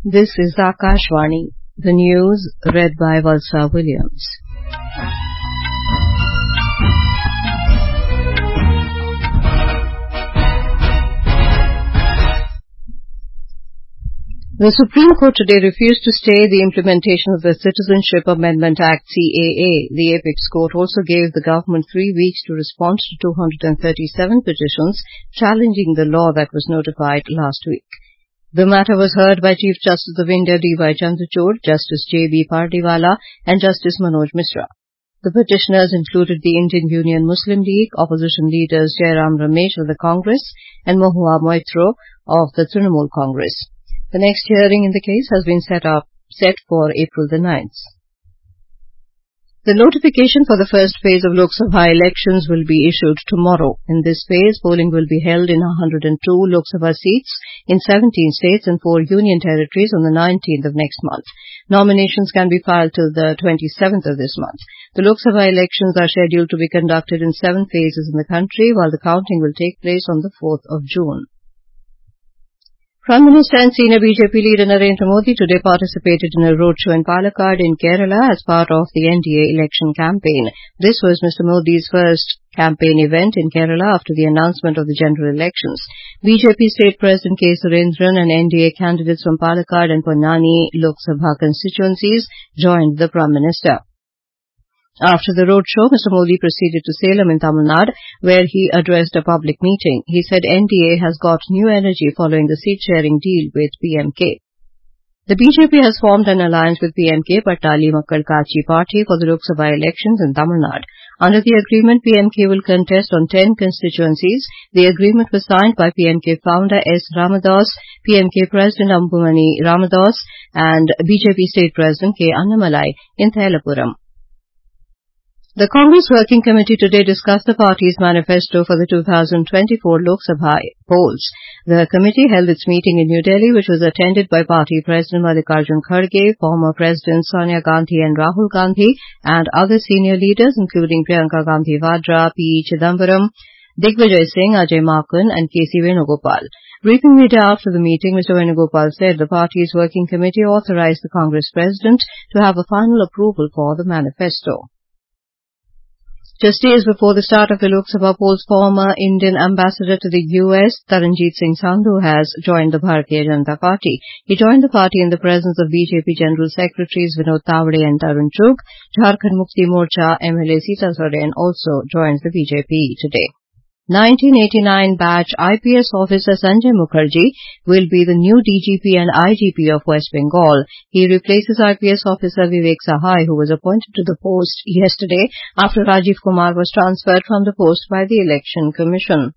This is Akashvani, the news read by Valsa Williams. The Supreme Court today refused to stay the implementation of the Citizenship Amendment Act CAA. The Apex Court also gave the government 3 weeks to respond to 237 petitions challenging the law that was notified last week. The matter was heard by Chief Justice of India D.Y. Chandrachud, Justice J.B. Pardiwala and Justice Manoj Mishra. The petitioners included the Indian Union Muslim League, opposition leaders Jairam Ramesh of the Congress and Mahua Moitro of the Trinamool Congress. The next hearing in the case has been set for April the 9th. The notification for the first phase of Lok Sabha elections will be issued tomorrow. In this phase, polling will be held in 102 Lok Sabha seats in 17 states and 4 union territories on the 19th of next month. Nominations can be filed till the 27th of this month. The Lok Sabha elections are scheduled to be conducted in 7 phases in the country, while the counting will take place on the 4th of June. Prime Minister and senior BJP leader Narendra Modi today participated in a roadshow in Palakkad in Kerala as part of the NDA election campaign. This was Mr. Modi's first campaign event in Kerala after the announcement of the general elections. BJP State President K. Surendran and NDA candidates from Palakkad and Ponnani Lok Sabha constituencies joined the Prime Minister. After the roadshow, Mr. Modi proceeded to Salem in Tamil Nadu, where he addressed a public meeting. He said NDA has got new energy following the seat-sharing deal with PMK. The BJP has formed an alliance with PMK Pattali Makkal Kachi party for the Lok Sabha elections in Tamil Nadu. Under the agreement, PMK will contest on 10 constituencies. The agreement was signed by PMK founder S. Ramadas, PMK President Ambumani Ramadas, and BJP State President K. Annamalai in Thailapuram. The Congress Working Committee today discussed the party's manifesto for the 2024 Lok Sabha polls. The committee held its meeting in New Delhi, which was attended by party President Mallikarjun Kharge, former Presidents Sonia Gandhi and Rahul Gandhi, and other senior leaders including Priyanka Gandhi Vadra, P. Chidambaram, Digvijay Singh, Ajay Makun, and K.C. Venugopal. Briefing media after the meeting, Mr. Venugopal said the party's working committee authorized the Congress President to have a final approval for the manifesto. Just days before the start of the Lok Sabha polls, former Indian ambassador to the US, Taranjeet Singh Sandhu, has joined the Bharatiya Janata Party. He joined the party in the presence of BJP General Secretaries Vinod Tawade and Tarun Chugh. Jharkhand Mukti Morcha MLA Sita Soren also joins the BJP today. 1989 batch IPS officer Sanjay Mukherjee will be the new DGP and IGP of West Bengal. He replaces IPS officer Vivek Sahai, who was appointed to the post yesterday after Rajiv Kumar was transferred from the post by the Election Commission.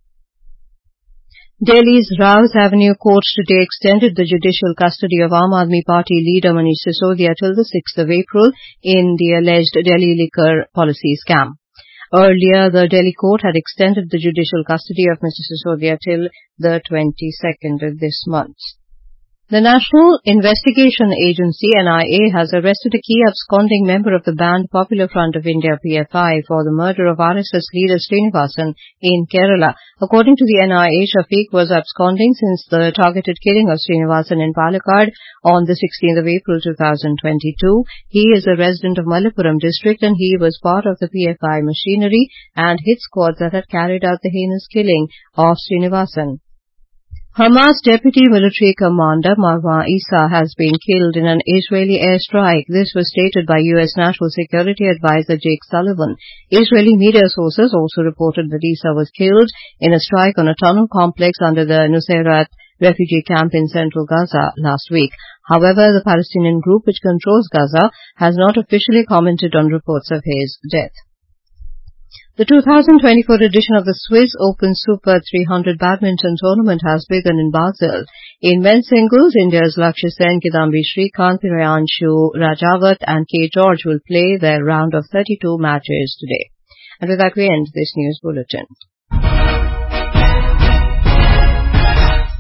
Delhi's Rouse Avenue Court today extended the judicial custody of Aam Aadmi Party leader Manish Sisodia till the 6th of April in the alleged Delhi liquor policy scam. Earlier, the Delhi court had extended the judicial custody of Mr. Sisodia till the 22nd of this month. The National Investigation Agency, NIA, has arrested a key absconding member of the banned Popular Front of India, PFI, for the murder of RSS leader Srinivasan in Kerala. According to the NIA, Shafiq was absconding since the targeted killing of Srinivasan in Palakkad on the 16th of April 2022. He is a resident of Malappuram district and he was part of the PFI machinery and hit squad that had carried out the heinous killing of Srinivasan. Hamas deputy military commander Marwan Issa has been killed in an Israeli airstrike. This was stated by U.S. National Security Advisor Jake Sullivan. Israeli media sources also reported that Issa was killed in a strike on a tunnel complex under the Nusayrat refugee camp in central Gaza last week. However, the Palestinian group which controls Gaza has not officially commented on reports of his death. The 2024 edition of the Swiss Open Super 300 badminton tournament has begun in Basel. In men's singles, India's Lakshya Sen, Kidambi Shrikant, Priyanshu Rajawat and K. George will play their round of 32 matches today. And with that, we end this news bulletin.